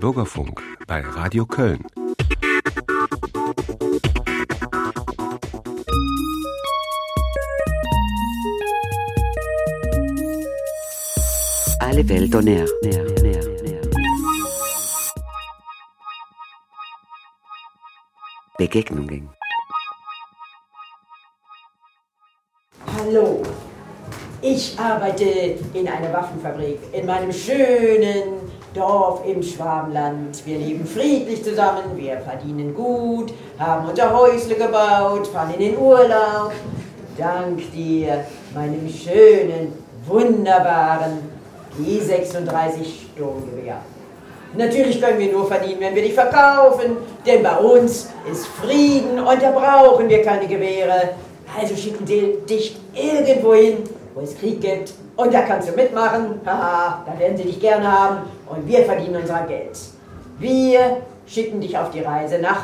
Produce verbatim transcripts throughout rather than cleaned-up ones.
Bürgerfunk bei Radio Köln. Alle Welt on Air. Air, Air, Air. Begegnungen. Hallo, ich arbeite in einer Waffenfabrik in meinem schönen Dorf im Schwabenland. Wir leben friedlich zusammen, wir verdienen gut, haben unser Häusle gebaut, fahren in den Urlaub. Dank dir, meinem schönen, wunderbaren G sechsunddreißig Sturmgewehr. Natürlich können wir nur verdienen, wenn wir die verkaufen, denn bei uns ist Frieden und da brauchen wir keine Gewehre. Also schicken sie dich irgendwo hin, wo es Krieg gibt, und da kannst du mitmachen, haha, da werden sie dich gerne haben und wir verdienen unser Geld. Wir schicken dich auf die Reise nach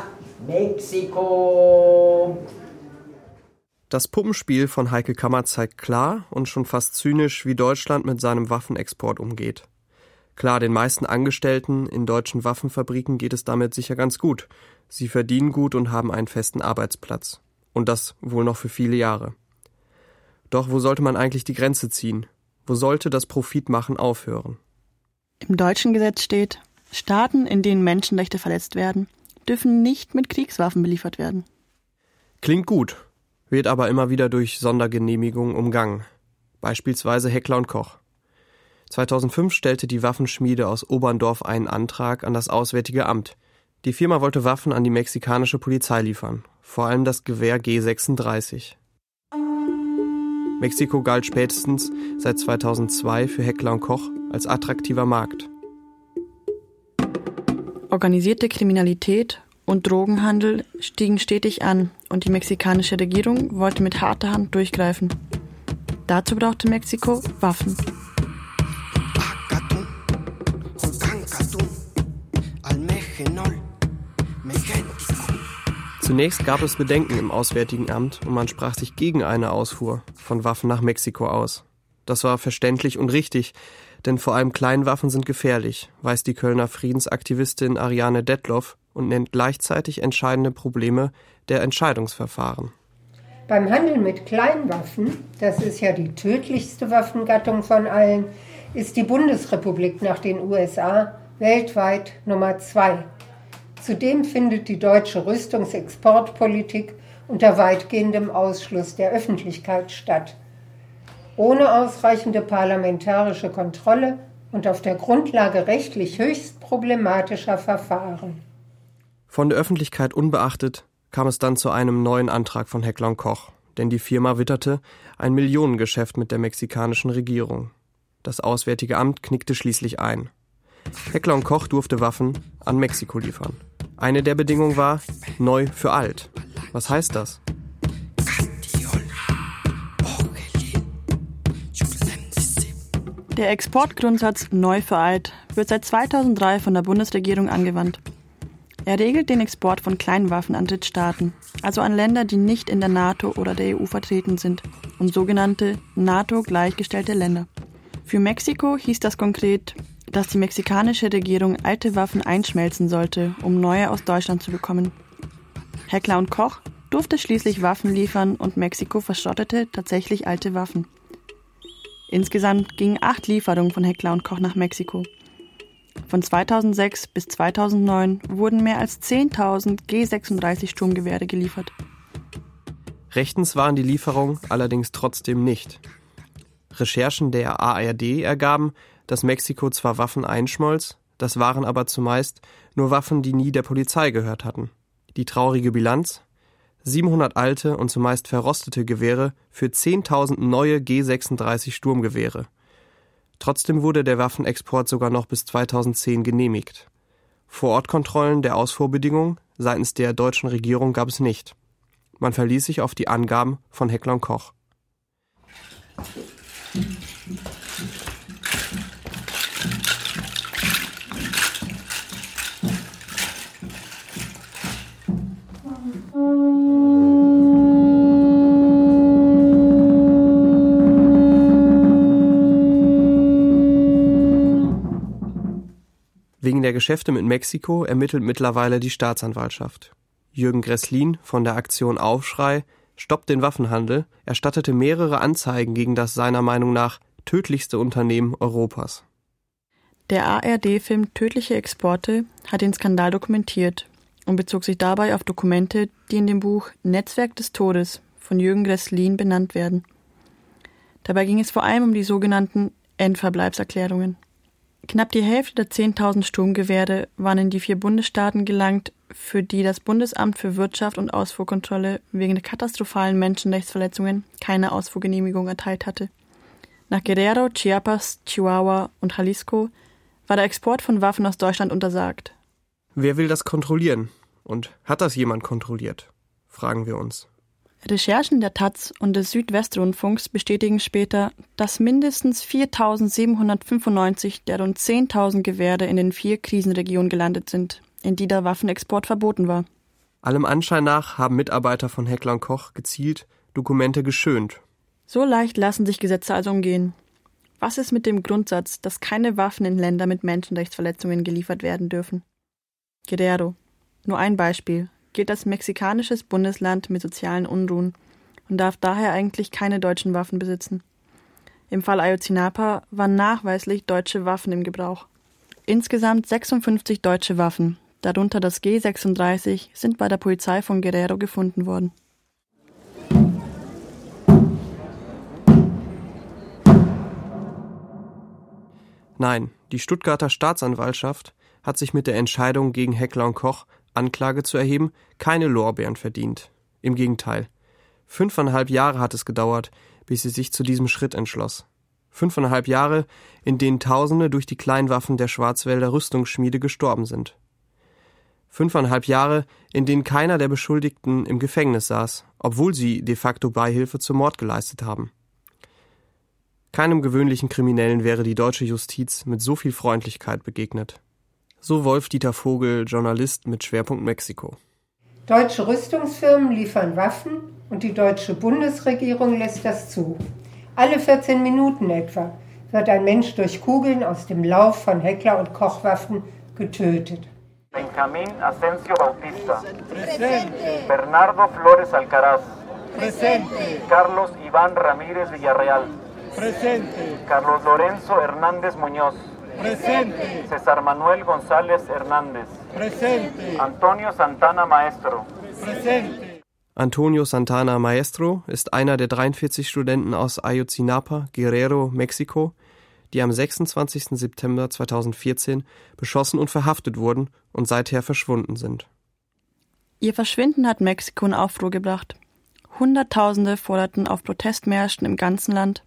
Mexiko. Das Puppenspiel von Heike Kammer zeigt klar und schon fast zynisch, wie Deutschland mit seinem Waffenexport umgeht. Klar, den meisten Angestellten in deutschen Waffenfabriken geht es damit sicher ganz gut. Sie verdienen gut und haben einen festen Arbeitsplatz. Und das wohl noch für viele Jahre. Doch wo sollte man eigentlich die Grenze ziehen? Wo sollte das Profitmachen aufhören? Im deutschen Gesetz steht, Staaten, in denen Menschenrechte verletzt werden, dürfen nicht mit Kriegswaffen beliefert werden. Klingt gut, wird aber immer wieder durch Sondergenehmigungen umgangen. Beispielsweise Heckler und Koch. zweitausendfünf stellte die Waffenschmiede aus Oberndorf einen Antrag an das Auswärtige Amt. Die Firma wollte Waffen an die mexikanische Polizei liefern, vor allem das Gewehr G sechsunddreißig. Mexiko galt spätestens seit zweitausendzwei für Heckler und Koch als attraktiver Markt. Organisierte Kriminalität und Drogenhandel stiegen stetig an und die mexikanische Regierung wollte mit harter Hand durchgreifen. Dazu brauchte Mexiko Waffen. Zunächst gab es Bedenken im Auswärtigen Amt und man sprach sich gegen eine Ausfuhr von Waffen nach Mexiko aus. Das war verständlich und richtig, denn vor allem Kleinwaffen sind gefährlich, weiß die Kölner Friedensaktivistin Ariane Detloff und nennt gleichzeitig entscheidende Probleme der Entscheidungsverfahren. Beim Handel mit Kleinwaffen, das ist ja die tödlichste Waffengattung von allen, ist die Bundesrepublik nach den U S A weltweit Nummer zwei. Zudem findet die deutsche Rüstungsexportpolitik unter weitgehendem Ausschluss der Öffentlichkeit statt. Ohne ausreichende parlamentarische Kontrolle und auf der Grundlage rechtlich höchst problematischer Verfahren. Von der Öffentlichkeit unbeachtet kam es dann zu einem neuen Antrag von Heckler und Koch, denn die Firma witterte ein Millionengeschäft mit der mexikanischen Regierung. Das Auswärtige Amt knickte schließlich ein. Heckler und Koch durfte Waffen an Mexiko liefern. Eine der Bedingungen war neu für alt. Was heißt das? Der Exportgrundsatz neu für alt wird seit zweitausenddrei von der Bundesregierung angewandt. Er regelt den Export von Kleinwaffen an Drittstaaten, also an Länder, die nicht in der NATO oder der E U vertreten sind, und sogenannte NATO-gleichgestellte Länder. Für Mexiko hieß das konkret, dass die mexikanische Regierung alte Waffen einschmelzen sollte, um neue aus Deutschland zu bekommen. Heckler und Koch durfte schließlich Waffen liefern und Mexiko verschrottete tatsächlich alte Waffen. Insgesamt gingen acht Lieferungen von Heckler und Koch nach Mexiko. Von zweitausendsechs bis zweitausendneun wurden mehr als zehntausend G sechsunddreißig Sturmgewehre geliefert. Rechtens waren die Lieferungen allerdings trotzdem nicht. Recherchen der A R D ergaben, dass Mexiko zwar Waffen einschmolz, das waren aber zumeist nur Waffen, die nie der Polizei gehört hatten. Die traurige Bilanz? siebenhundert alte und zumeist verrostete Gewehre für zehntausend neue G sechsunddreißig Sturmgewehre. Trotzdem wurde der Waffenexport sogar noch bis zweitausendzehn genehmigt. Vorortkontrollen der Ausfuhrbedingungen seitens der deutschen Regierung gab es nicht. Man verließ sich auf die Angaben von Heckler und Koch. Wegen der Geschäfte mit Mexiko ermittelt mittlerweile die Staatsanwaltschaft. Jürgen Gresslin von der Aktion Aufschrei stoppt den Waffenhandel, erstattete mehrere Anzeigen gegen das seiner Meinung nach tödlichste Unternehmen Europas. Der A R D-Film Tödliche Exporte hat den Skandal dokumentiert und bezog sich dabei auf Dokumente, die in dem Buch Netzwerk des Todes von Jürgen Gresslin benannt werden. Dabei ging es vor allem um die sogenannten Endverbleibserklärungen. Knapp die Hälfte der zehntausend Sturmgewehre waren in die vier Bundesstaaten gelangt, für die das Bundesamt für Wirtschaft und Ausfuhrkontrolle wegen der katastrophalen Menschenrechtsverletzungen keine Ausfuhrgenehmigung erteilt hatte. Nach Guerrero, Chiapas, Chihuahua und Jalisco war der Export von Waffen aus Deutschland untersagt. Wer will das kontrollieren? Und hat das jemand kontrolliert? Fragen wir uns. Recherchen der Taz und des Südwestrundfunks bestätigen später, dass mindestens viertausendsiebenhundertfünfundneunzig der rund zehntausend Gewehre in den vier Krisenregionen gelandet sind, in die der Waffenexport verboten war. Allem Anschein nach haben Mitarbeiter von Heckler und Koch gezielt Dokumente geschönt. So leicht lassen sich Gesetze also umgehen. Was ist mit dem Grundsatz, dass keine Waffen in Länder mit Menschenrechtsverletzungen geliefert werden dürfen? Guerrero, nur ein Beispiel, gilt als mexikanisches Bundesland mit sozialen Unruhen und darf daher eigentlich keine deutschen Waffen besitzen. Im Fall Ayotzinapa waren nachweislich deutsche Waffen im Gebrauch. Insgesamt sechsundfünfzig deutsche Waffen, darunter das G sechsunddreißig, sind bei der Polizei von Guerrero gefunden worden. Nein, die Stuttgarter Staatsanwaltschaft hat sich mit der Entscheidung gegen Heckler und Koch, Anklage zu erheben, keine Lorbeeren verdient. Im Gegenteil. Fünfeinhalb Jahre hat es gedauert, bis sie sich zu diesem Schritt entschloss. Fünfeinhalb Jahre, in denen Tausende durch die Kleinwaffen der Schwarzwälder Rüstungsschmiede gestorben sind. Fünfeinhalb Jahre, in denen keiner der Beschuldigten im Gefängnis saß, obwohl sie de facto Beihilfe zum Mord geleistet haben. Keinem gewöhnlichen Kriminellen wäre die deutsche Justiz mit so viel Freundlichkeit begegnet. So Wolf-Dieter Vogel, Journalist mit Schwerpunkt Mexiko. Deutsche Rüstungsfirmen liefern Waffen und die deutsche Bundesregierung lässt das zu. Alle vierzehn Minuten etwa wird ein Mensch durch Kugeln aus dem Lauf von Heckler- und Kochwaffen getötet. Benjamín Asensio Bautista. Presente. Bernardo Flores Alcaraz. Presente. Carlos Iván Ramírez Villarreal. Presente. Carlos Lorenzo Hernández Muñoz. Presente. César Manuel González Hernández. Presente. Antonio Santana Maestro. Presente. Antonio Santana Maestro ist einer der dreiundvierzig Studenten aus Ayotzinapa, Guerrero, Mexiko, die am sechsundzwanzigsten September zweitausendvierzehn beschossen und verhaftet wurden und seither verschwunden sind. Ihr Verschwinden hat Mexiko in Aufruhr gebracht. Hunderttausende forderten auf Protestmärschen im ganzen Land: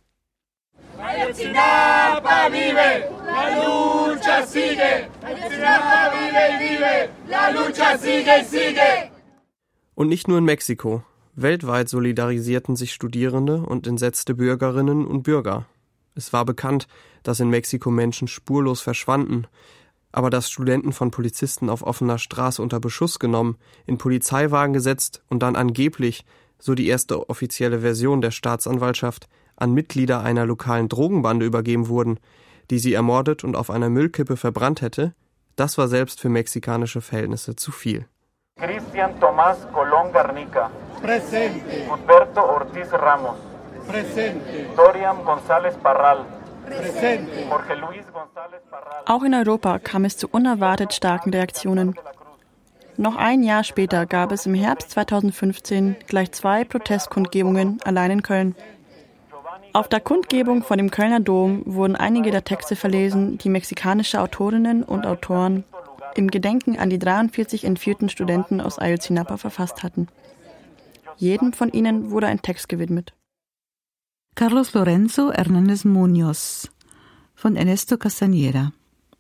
Ayotzinapa vive, la lucha sigue. Ayotzinapa vive y vive, la lucha sigue y sigue. Und nicht nur in Mexiko. Weltweit solidarisierten sich Studierende und entsetzte Bürgerinnen und Bürger. Es war bekannt, dass in Mexiko Menschen spurlos verschwanden, aber dass Studenten von Polizisten auf offener Straße unter Beschuss genommen, in Polizeiwagen gesetzt und dann angeblich, so die erste offizielle Version der Staatsanwaltschaft, an Mitglieder einer lokalen Drogenbande übergeben wurden, die sie ermordet und auf einer Müllkippe verbrannt hätte, das war selbst für mexikanische Verhältnisse zu viel. Cristian Tomás Colón Garnica. Presente. Gutberto Ortiz Ramos. Presente. Dorian González Parral. Presente. Jorge Luis González Parral. Auch in Europa kam es zu unerwartet starken Reaktionen. Noch ein Jahr später gab es im Herbst zweitausendfünfzehn gleich zwei Protestkundgebungen allein in Köln. Auf der Kundgebung vor dem Kölner Dom wurden einige der Texte verlesen, die mexikanische Autorinnen und Autoren im Gedenken an die dreiundvierzig entführten Studenten aus Ayotzinapa verfasst hatten. Jedem von ihnen wurde ein Text gewidmet. Carlos Lorenzo Hernández Muñoz von Ernesto Castañeda.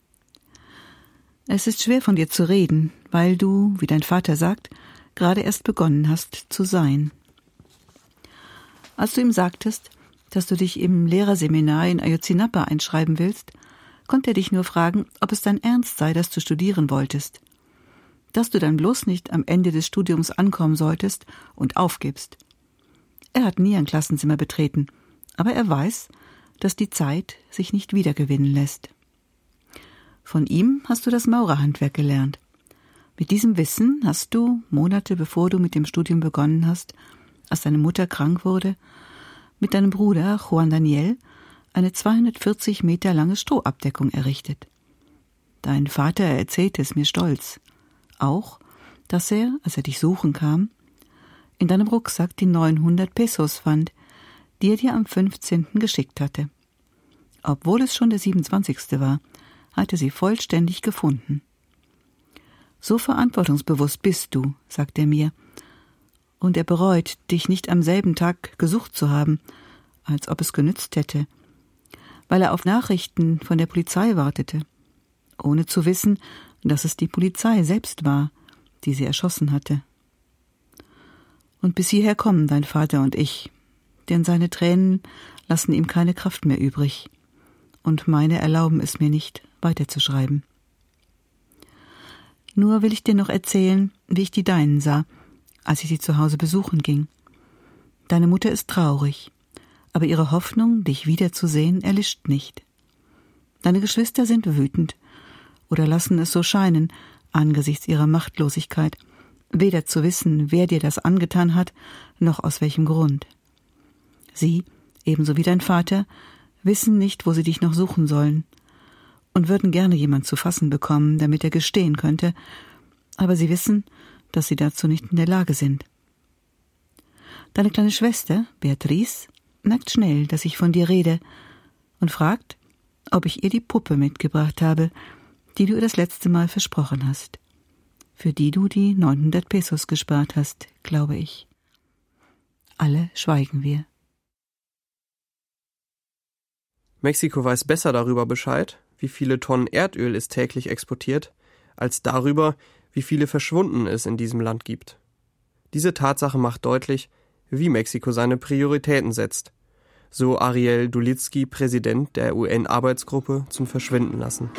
Es ist schwer von dir zu reden, weil du, wie dein Vater sagt, gerade erst begonnen hast zu sein. Als du ihm sagtest, dass du dich im Lehrerseminar in Ayotzinapa einschreiben willst, konnte er dich nur fragen, ob es dein Ernst sei, dass du studieren wolltest. Dass du dann bloß nicht am Ende des Studiums ankommen solltest und aufgibst. Er hat nie ein Klassenzimmer betreten, aber er weiß, dass die Zeit sich nicht wiedergewinnen lässt. Von ihm hast du das Maurerhandwerk gelernt. Mit diesem Wissen hast du, Monate bevor du mit dem Studium begonnen hast, als deine Mutter krank wurde, mit deinem Bruder Juan Daniel eine zweihundertvierzig Meter lange Strohabdeckung errichtet. Dein Vater erzählte es mir stolz. Auch, dass er, als er dich suchen kam, in deinem Rucksack die neunhundert Pesos fand, die er dir am fünfzehnten geschickt hatte. Obwohl es schon der siebenundzwanzigste war, hatte sie vollständig gefunden. So verantwortungsbewusst bist du, sagt er mir, und er bereut, dich nicht am selben Tag gesucht zu haben, als ob es genützt hätte, weil er auf Nachrichten von der Polizei wartete, ohne zu wissen, dass es die Polizei selbst war, die sie erschossen hatte. Und bis hierher kommen dein Vater und ich, denn seine Tränen lassen ihm keine Kraft mehr übrig, und meine erlauben es mir nicht, weiterzuschreiben. Nur will ich dir noch erzählen, wie ich die Deinen sah, als ich sie zu Hause besuchen ging. Deine Mutter ist traurig, aber ihre Hoffnung, dich wiederzusehen, erlischt nicht. Deine Geschwister sind wütend oder lassen es so scheinen, angesichts ihrer Machtlosigkeit, weder zu wissen, wer dir das angetan hat, noch aus welchem Grund. Sie, ebenso wie dein Vater, wissen nicht, wo sie dich noch suchen sollen und würden gerne jemand zu fassen bekommen, damit er gestehen könnte, aber sie wissen, dass sie dazu nicht in der Lage sind. Deine kleine Schwester, Beatrice, merkt schnell, dass ich von dir rede und fragt, ob ich ihr die Puppe mitgebracht habe, die du ihr das letzte Mal versprochen hast, für die du die neunhundert Pesos gespart hast, glaube ich. Alle schweigen wir. Mexiko weiß besser darüber Bescheid, wie viele Tonnen Erdöl es täglich exportiert, als darüber, wie viele Verschwundene es in diesem Land gibt. Diese Tatsache macht deutlich, wie Mexiko seine Prioritäten setzt, so Ariel Dulitsky, Präsident der U N-Arbeitsgruppe zum Verschwindenlassen.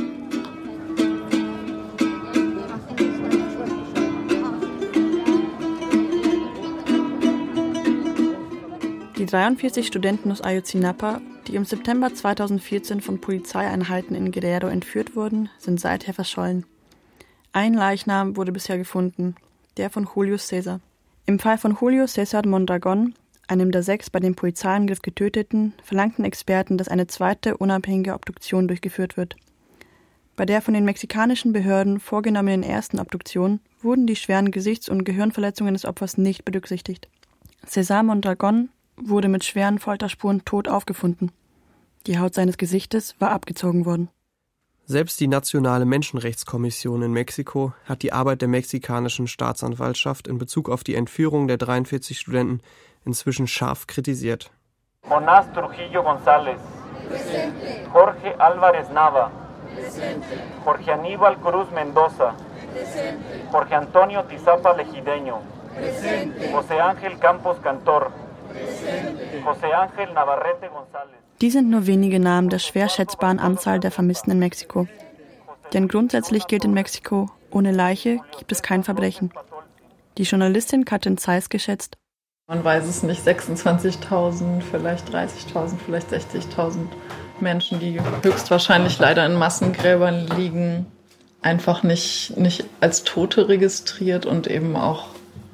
Die dreiundvierzig Studenten aus Ayotzinapa, die im September zweitausendvierzehn von Polizeieinheiten in Guerrero entführt wurden, sind seither verschollen. Ein Leichnam wurde bisher gefunden, der von Julio César. Im Fall von Julio César Mondragón, einem der sechs bei dem Polizeiangriff Getöteten, verlangten Experten, dass eine zweite unabhängige Obduktion durchgeführt wird. Bei der von den mexikanischen Behörden vorgenommenen ersten Obduktion wurden die schweren Gesichts- und Gehirnverletzungen des Opfers nicht berücksichtigt. César Mondragón wurde mit schweren Folterspuren tot aufgefunden. Die Haut seines Gesichtes war abgezogen worden. Selbst die Nationale Menschenrechtskommission in Mexiko hat die Arbeit der mexikanischen Staatsanwaltschaft in Bezug auf die Entführung der dreiundvierzig Studenten inzwischen scharf kritisiert. Jonás Trujillo González. Presente. Jorge Álvarez Nava. Presente. Jorge Aníbal Cruz Mendoza. Presente. Jorge Antonio Tizapa Legideño. Presente. José Ángel Campos Cantor. Presente. José Ángel Navarrete González. Dies sind nur wenige Namen der schwer schätzbaren Anzahl der Vermissten in Mexiko. Denn grundsätzlich gilt in Mexiko, ohne Leiche gibt es kein Verbrechen. Die Journalistin Katrin Zeiss geschätzt: Man weiß es nicht, sechsundzwanzigtausend, vielleicht dreißigtausend, vielleicht sechzigtausend Menschen, die höchstwahrscheinlich leider in Massengräbern liegen, einfach nicht, nicht als Tote registriert und eben auch,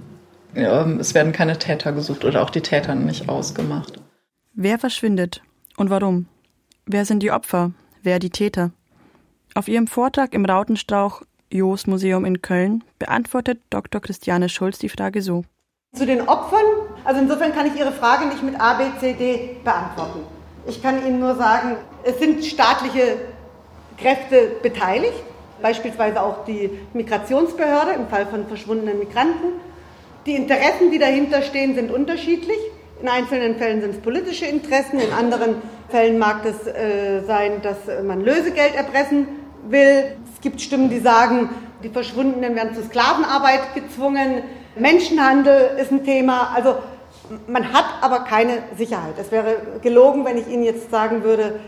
ja, es werden keine Täter gesucht oder auch die Täter nicht ausgemacht. Wer verschwindet und warum? Wer sind die Opfer? Wer die Täter? Auf ihrem Vortrag im Rautenstrauch Joos Museum in Köln beantwortet Doktor Christiane Schulz die Frage so: Zu den Opfern, also insofern kann ich Ihre Frage nicht mit A, B, C, D beantworten. Ich kann Ihnen nur sagen, es sind staatliche Kräfte beteiligt, beispielsweise auch die Migrationsbehörde im Fall von verschwundenen Migranten. Die Interessen, die dahinter stehen, sind unterschiedlich. In einzelnen Fällen sind es politische Interessen, in anderen Fällen mag es äh, sein, dass man Lösegeld erpressen will. Es gibt Stimmen, die sagen, die Verschwundenen werden zur Sklavenarbeit gezwungen. Menschenhandel ist ein Thema. Also man hat aber keine Sicherheit. Es wäre gelogen, wenn ich Ihnen jetzt sagen würde,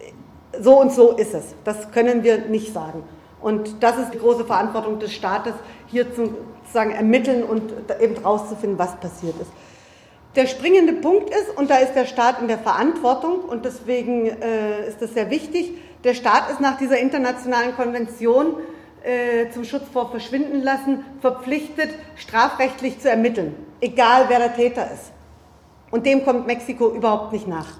so und so ist es. Das können wir nicht sagen. Und das ist die große Verantwortung des Staates, hier zu sozusagen ermitteln und eben rauszufinden, was passiert ist. Der springende Punkt ist, und da ist der Staat in der Verantwortung, und deswegen äh, ist es sehr wichtig, Der Staat ist nach dieser internationalen Konvention äh, zum Schutz vor Verschwindenlassen verpflichtet, strafrechtlich zu ermitteln, egal wer der Täter ist. Und dem kommt Mexiko überhaupt nicht nach.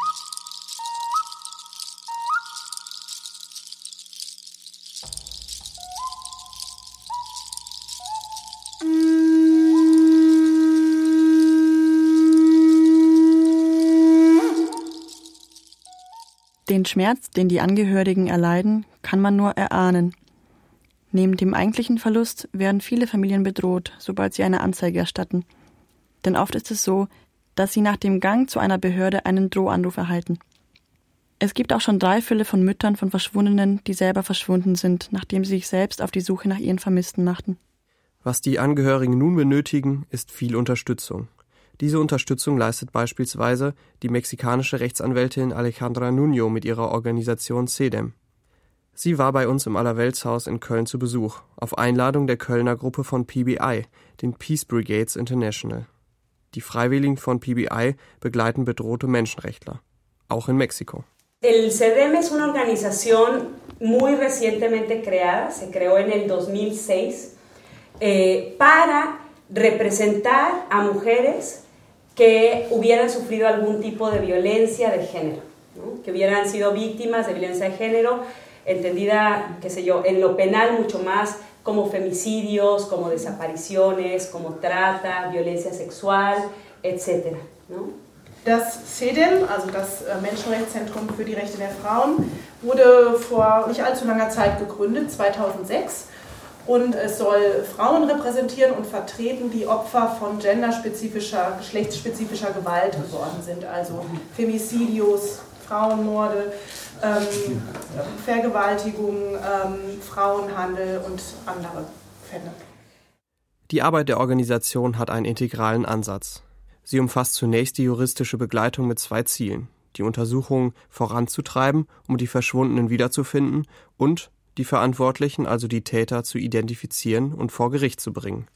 Den Schmerz, den die Angehörigen erleiden, kann man nur erahnen. Neben dem eigentlichen Verlust werden viele Familien bedroht, sobald sie eine Anzeige erstatten. Denn oft ist es so, dass sie nach dem Gang zu einer Behörde einen Drohanruf erhalten. Es gibt auch schon drei Fälle von Müttern von Verschwundenen, die selber verschwunden sind, nachdem sie sich selbst auf die Suche nach ihren Vermissten machten. Was die Angehörigen nun benötigen, ist viel Unterstützung. Diese Unterstützung leistet beispielsweise die mexikanische Rechtsanwältin Alejandra Nuño mit ihrer Organisation C E D E M. Sie war bei uns im Allerweltshaus in Köln zu Besuch, auf Einladung der Kölner Gruppe von P B I, den Peace Brigades International. Die Freiwilligen von P B I begleiten bedrohte Menschenrechtler, auch in Mexiko. El C E D E M es una organización muy recientemente creada, se creó en el dos mil seis, eh, para representar a mujeres que hubieran sufrido algún tipo de violencia de género, ¿no? Que hubieran sido víctimas de violencia de género, entendida, qué sé yo, en lo penal mucho más como femicidios, como desapariciones, como trata, violencia sexual, etcétera, ¿no? Das C E D E M, also das Menschenrechtszentrum für die Rechte der Frauen, wurde vor nicht allzu langer Zeit gegründet, zweitausendsechs. Und es soll Frauen repräsentieren und vertreten, die Opfer von genderspezifischer, geschlechtsspezifischer Gewalt geworden sind. Also Femicidios, Frauenmorde, ähm, Vergewaltigung, ähm, Frauenhandel und andere Fälle. Die Arbeit der Organisation hat einen integralen Ansatz. Sie umfasst zunächst die juristische Begleitung mit zwei Zielen: die Untersuchungen voranzutreiben, um die Verschwundenen wiederzufinden, und die Verantwortlichen, also die Täter, zu identifizieren und vor Gericht zu bringen.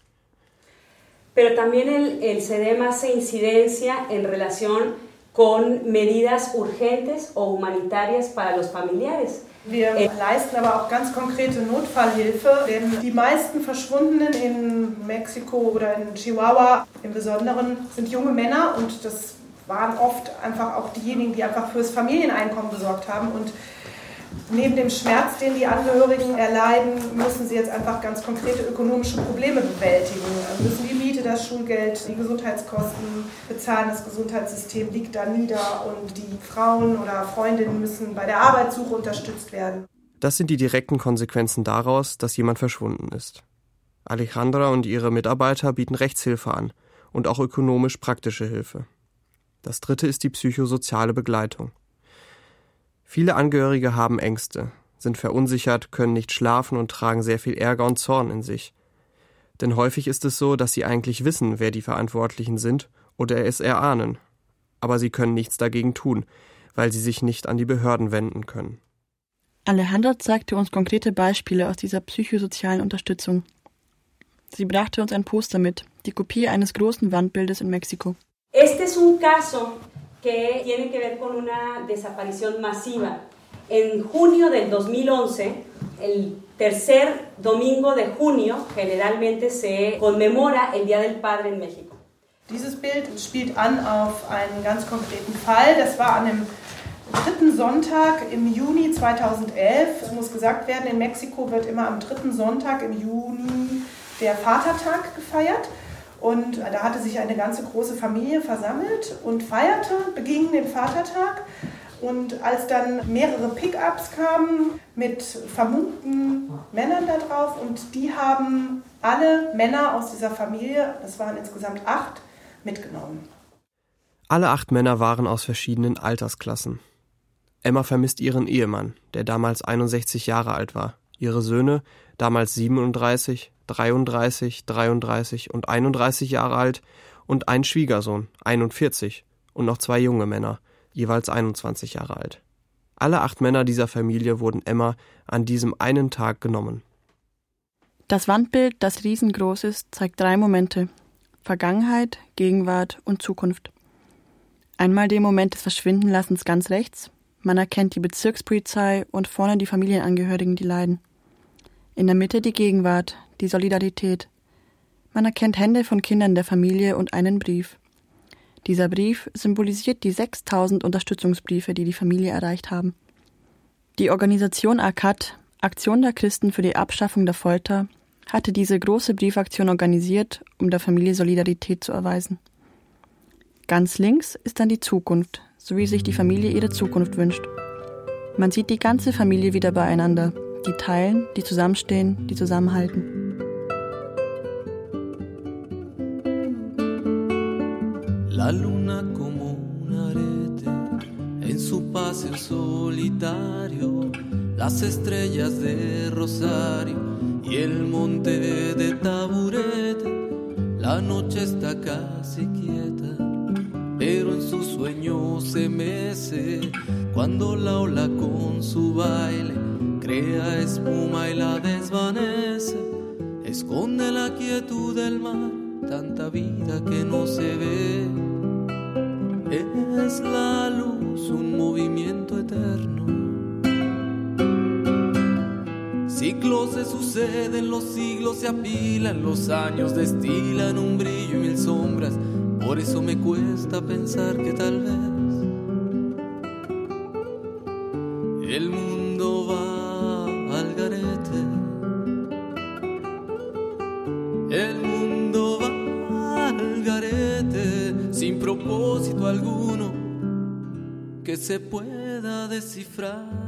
Pero también el, el C E D E M hace incidencia en relación con medidas urgentes o humanitarias para los familiares. Wir leisten aber auch ganz konkrete Notfallhilfe, denn die meisten Verschwundenen in Mexiko oder in Chihuahua im Besonderen sind junge Männer, und das waren oft einfach auch diejenigen, die einfach fürs Familieneinkommen gesorgt haben. Und neben dem Schmerz, den die Angehörigen erleiden, müssen sie jetzt einfach ganz konkrete ökonomische Probleme bewältigen. Sie müssen die Miete, das Schulgeld, die Gesundheitskosten bezahlen. Das Gesundheitssystem liegt da nieder, und die Frauen oder Freundinnen müssen bei der Arbeitssuche unterstützt werden. Das sind die direkten Konsequenzen daraus, dass jemand verschwunden ist. Alejandra und ihre Mitarbeiter bieten Rechtshilfe an und auch ökonomisch praktische Hilfe. Das dritte ist die psychosoziale Begleitung. Viele Angehörige haben Ängste, sind verunsichert, können nicht schlafen und tragen sehr viel Ärger und Zorn in sich. Denn häufig ist es so, dass sie eigentlich wissen, wer die Verantwortlichen sind oder es erahnen. Aber sie können nichts dagegen tun, weil sie sich nicht an die Behörden wenden können. Alejandra zeigte uns konkrete Beispiele aus dieser psychosozialen Unterstützung. Sie brachte uns ein Poster mit, die Kopie eines großen Wandbildes in Mexiko. Este es un caso que tiene que ver con una desaparición masiva. En junio del dos mil once, el tercer domingo de junio, generalmente se conmemora el Día del Padre en México. Dieses Bild spielt an auf einen ganz konkreten Fall. Das war an dem dritten Sonntag im Juni zweitausendelf. Es muss gesagt werden, in Mexiko wird immer am dritten Sonntag im Juni der Vatertag gefeiert. Und da hatte sich eine ganze große Familie versammelt und feierte, beging den Vatertag. Und als dann mehrere Pickups kamen mit vermummten Männern da drauf, und die haben alle Männer aus dieser Familie, das waren insgesamt acht, mitgenommen. Alle acht Männer waren aus verschiedenen Altersklassen. Emma vermisst ihren Ehemann, der damals einundsechzig Jahre alt war, ihre Söhne, damals siebenunddreißig, dreiunddreißig, dreiunddreißig und einunddreißig Jahre alt, und einen Schwiegersohn, einundvierzig, und noch zwei junge Männer, jeweils einundzwanzig Jahre alt. Alle acht Männer dieser Familie wurden Emma an diesem einen Tag genommen. Das Wandbild, das riesengroß ist, zeigt drei Momente: Vergangenheit, Gegenwart und Zukunft. Einmal den Moment des Verschwindenlassens ganz rechts, Man erkennt die Bezirkspolizei und vorne die Familienangehörigen, die leiden. In der Mitte die Gegenwart, die Solidarität. Man erkennt Hände von Kindern der Familie und einen Brief. Dieser Brief symbolisiert die sechstausend Unterstützungsbriefe, die die Familie erreicht haben. Die Organisation A C A T, Aktion der Christen für die Abschaffung der Folter, hatte diese große Briefaktion organisiert, um der Familie Solidarität zu erweisen. Ganz links ist dann die Zukunft, so wie sich die Familie ihre Zukunft wünscht. Man sieht die ganze Familie wieder beieinander, die teilen, die zusammenstehen, die zusammenhalten. La luna como un arete en su paseo solitario, las estrellas de rosario y el monte de taburete. La noche está casi quieta, pero en su sueño se mece cuando la ola con su baile crea espuma y la desvanece. Esconde la quietud del mar, tanta vida que no se ve. Es la luz, un movimiento eterno. Ciclos se suceden, los siglos se apilan, los años destilan un brillo y mil sombras. Por eso me cuesta pensar que tal vez el mundo va al garete. El mundo va al garete sin propósito alguno que se pueda descifrar.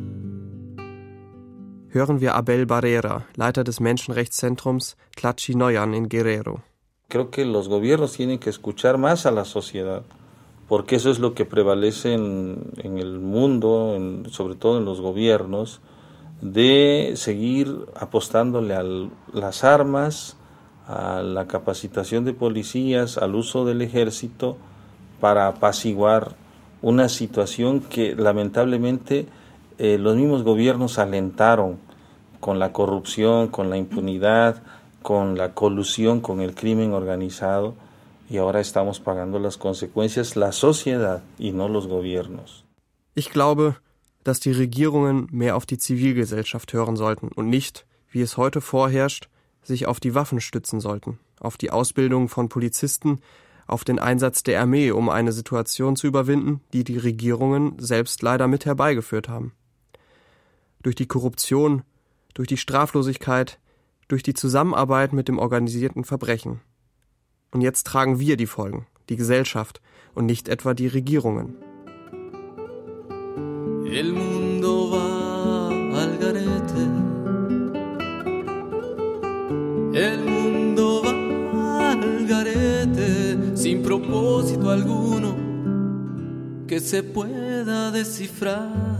Hören wir Abel Barrera, Leiter des Menschenrechtszentrums Tlachtxinoyan in Guerrero. Creo que los gobiernos tienen que escuchar más a la sociedad, porque eso es lo que prevalece en, en el mundo, en, sobre todo en los gobiernos, de seguir apostándole a las armas, a la capacitación de policías, al uso del ejército para apaciguar una situación que lamentablemente eh, los mismos gobiernos alentaron con la corrupción, con la impunidad, con la colusión con el crimen organizado, y ahora estamos pagando las consecuencias, la sociedad y no los gobiernos. Ich glaube, dass die Regierungen mehr auf die Zivilgesellschaft hören sollten und nicht, wie es heute vorherrscht, sich auf die Waffen stützen sollten, auf die Ausbildung von Polizisten, auf den Einsatz der Armee, um eine Situation zu überwinden, die die Regierungen selbst leider mit herbeigeführt haben. Durch die Korruption, durch die Straflosigkeit, durch die Zusammenarbeit mit dem organisierten Verbrechen. Und jetzt tragen wir die Folgen, die Gesellschaft und nicht etwa die Regierungen. El mundo va al garete. El mundo va al garete sin propósito alguno que se pueda descifrar.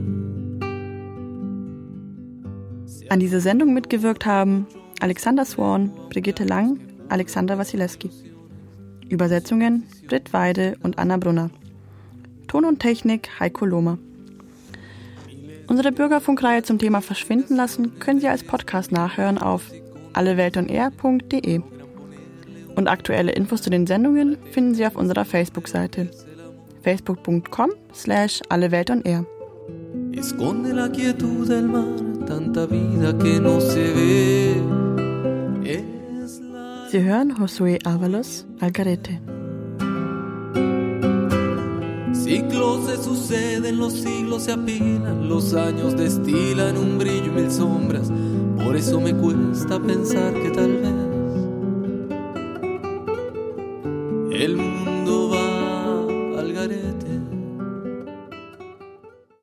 An dieser Sendung mitgewirkt haben Alexander Swan, Brigitte Lang, Alexander Wasilewski. Übersetzungen Britt Weide und Anna Brunner. Ton und Technik Heiko Lohmer. Unsere Bürgerfunkreihe zum Thema Verschwinden lassen können Sie als Podcast nachhören auf alleweltonair punkt de. Und aktuelle Infos zu den Sendungen finden Sie auf unserer Facebook-Seite facebook punkt com slash alleweltonair. Esconde la quietud del mar, tanta vida que no se ve. Sie hören Josué Ábalos, Al Garete. Ciclos se suceden, los siglos se apilan, los años destilan un brillo y mil sombras. Por eso me cuesta pensar que tal vez el mundo